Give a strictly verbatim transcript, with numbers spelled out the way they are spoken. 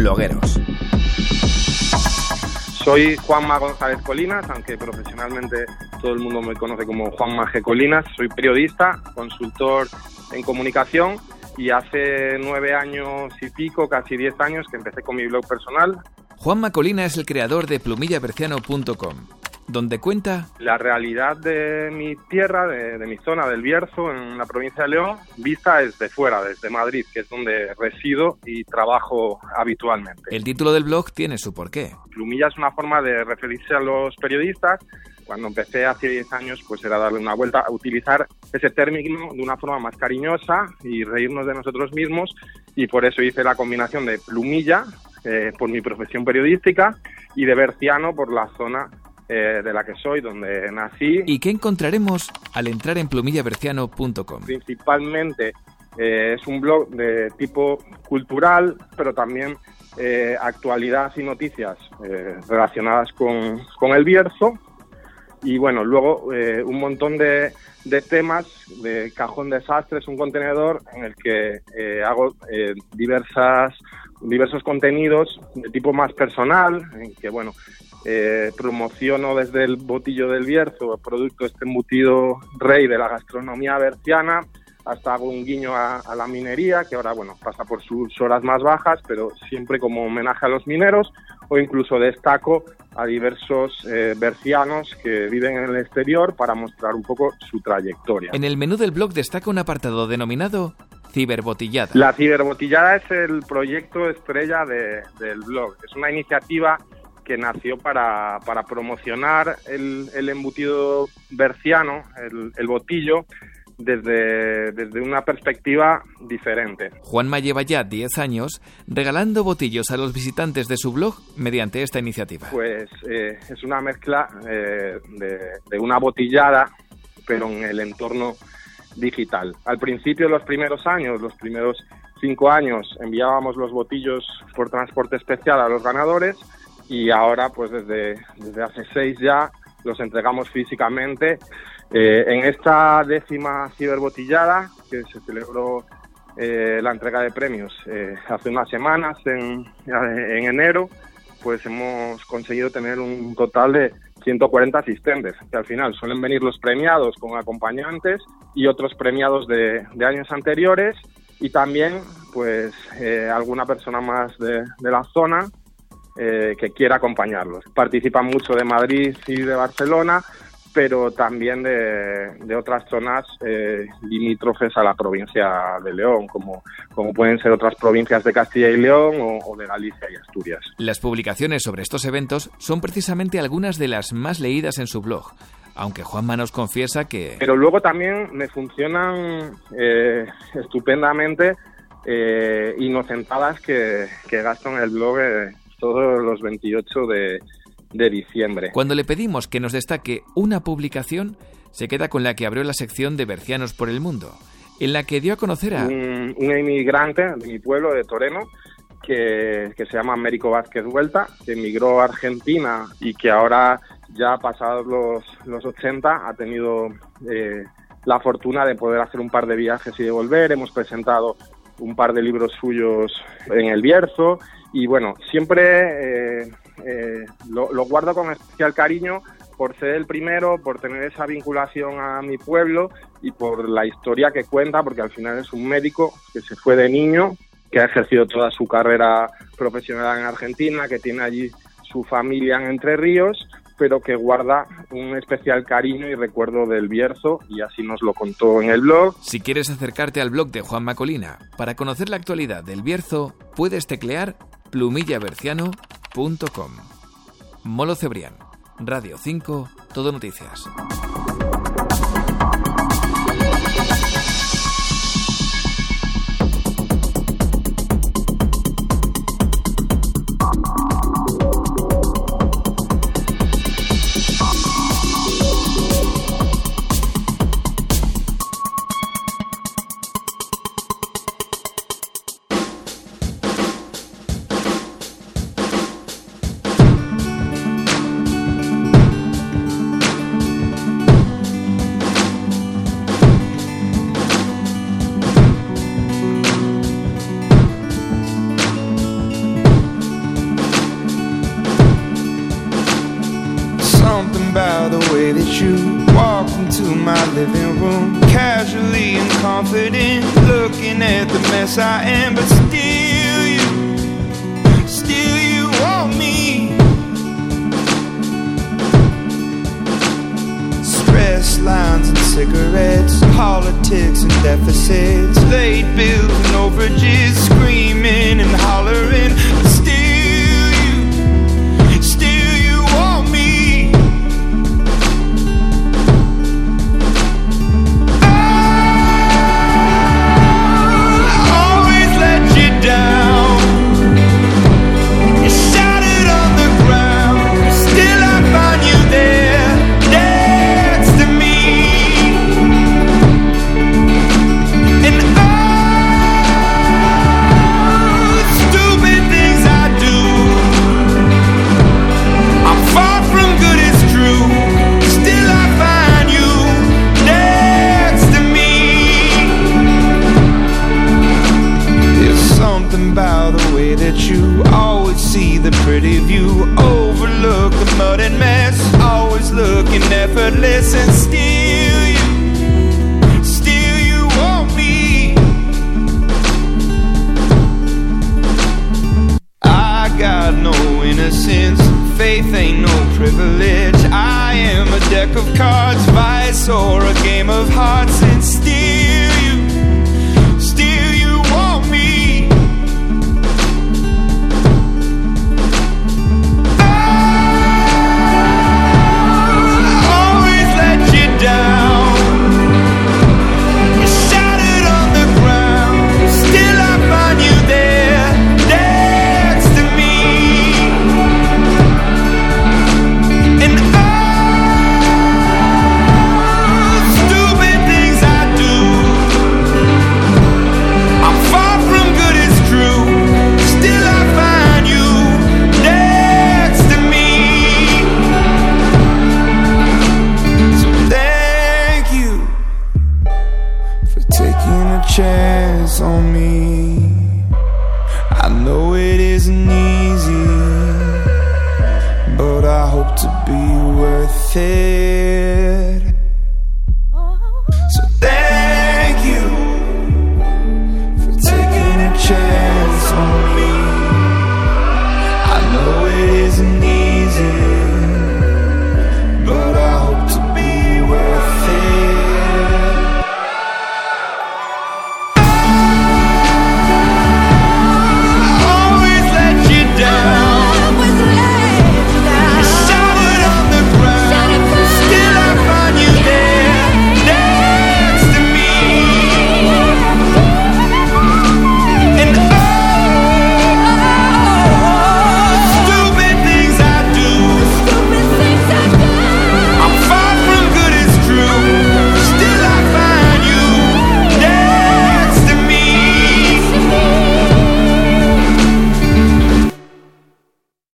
blogueros. Soy Juanma González Colinas, aunque profesionalmente todo el mundo me conoce como Juanma G. Colinas. Soy periodista, consultor en comunicación y hace nueve años y pico, casi diez años, que empecé con mi blog personal. Juanma Colinas es el creador de plumilla berciano punto com, donde cuenta la realidad de mi tierra, de, de mi zona del Bierzo, en la provincia de León, vista desde fuera, desde Madrid, que es donde resido y trabajo habitualmente. El título del blog tiene su porqué. Plumilla es una forma de referirse a los periodistas. Cuando empecé hace diez años, pues era darle una vuelta a utilizar ese término de una forma más cariñosa y reírnos de nosotros mismos, y por eso hice la combinación de plumilla, eh, por mi profesión periodística, y de berciano por la zona Eh, de la que soy, donde nací. ¿Y qué encontraremos al entrar en plumilla berciano punto com? Principalmente eh, es un blog de tipo cultural, pero también eh, actualidad y noticias eh, relacionadas con, con el Bierzo. Y bueno, luego eh, un montón de, de temas de cajón desastres, un contenedor en el que eh, hago eh, diversas, diversos contenidos de tipo más personal, en que bueno, Eh, promociono desde el botillo del Bierzo, el producto este embutido rey de la gastronomía berciana, hasta hago un guiño a, a la minería, que ahora bueno pasa por sus horas más bajas, pero siempre como homenaje a los mineros, o incluso destaco a diversos eh, bercianos que viven en el exterior para mostrar un poco su trayectoria. En el menú del blog destaca un apartado denominado Ciberbotillada. La Ciberbotillada es el proyecto estrella de, del blog. Es una iniciativa que nació para, para promocionar el, el embutido berciano, el, el botillo, desde, desde una perspectiva diferente. Juanma lleva ya diez años regalando botillos a los visitantes de su blog mediante esta iniciativa. Pues eh, es una mezcla eh, de, de una botillada, pero en el entorno digital. Al principio, los primeros años, los primeros cinco años, enviábamos los botillos por transporte especial a los ganadores, y ahora, pues desde, desde hace seis ya, los entregamos físicamente. Eh, en esta décima ciberbotillada, que se celebró eh, la entrega de premios eh, hace unas semanas, en, en enero, pues hemos conseguido tener un total de ciento cuarenta asistentes, que al final suelen venir los premiados con acompañantes y otros premiados de, de años anteriores, y también pues eh, alguna persona más de, de la zona Eh, que quiera acompañarlos. Participan mucho de Madrid y de Barcelona, pero también de, de otras zonas eh, limítrofes a la provincia de León, como, como pueden ser otras provincias de Castilla y León o, o de Galicia y Asturias. Las publicaciones sobre estos eventos son precisamente algunas de las más leídas en su blog, aunque Juanma nos confiesa que... Pero luego también me funcionan eh, estupendamente eh, inocentadas que, que gasto en el blog eh, todos los veintiocho de, de diciembre. Cuando le pedimos que nos destaque una publicación, se queda con la que abrió la sección de Bercianos por el Mundo, en la que dio a conocer a... Un, un inmigrante de mi pueblo, de Toreno, que, que se llama Américo Vázquez Vuelta, que emigró a Argentina y que ahora, ya pasados los, los ochenta, ha tenido eh, la fortuna de poder hacer un par de viajes y de volver. Hemos presentado un par de libros suyos en el Bierzo. Y bueno, siempre eh, eh, lo, lo guardo con especial cariño por ser el primero, por tener esa vinculación a mi pueblo y por la historia que cuenta, porque al final es un médico que se fue de niño, que ha ejercido toda su carrera profesional en Argentina, que tiene allí su familia en Entre Ríos, pero que guarda un especial cariño y recuerdo del Bierzo, y así nos lo contó en el blog. Si quieres acercarte al blog de Juanma Colina para conocer la actualidad del Bierzo, puedes teclear plumilla berciano punto com. Molo Cebrián, Radio cinco, Todo Noticias. you walked into my living room, casually and confident, looking at the mess I am. But still you, still you want me. Stress lines and cigarettes, politics and deficits, late bills and overages, screaming and hollering. But still you, still you want me. I always let you down. You shattered on the ground, still I find you there, next to me. And all the stupid things I do, I'm far from good, it's true. Still I find you next to me. There's something about the way that you always see the pretty view, overlook the mud and mess, always looking effortless. And still you, still you want me. I got no innocence, faith ain't no privilege. I am a deck of cards, vice or a game of hearts. And still you, still you want me. I always let you down. You shattered on the ground, still I find you there, next to me. And all the stupid things I do, I'm far from good, it's true. Still I find you next to me. So thank you for taking a chance on me. I know it isn't easy, but I hope to be worth it.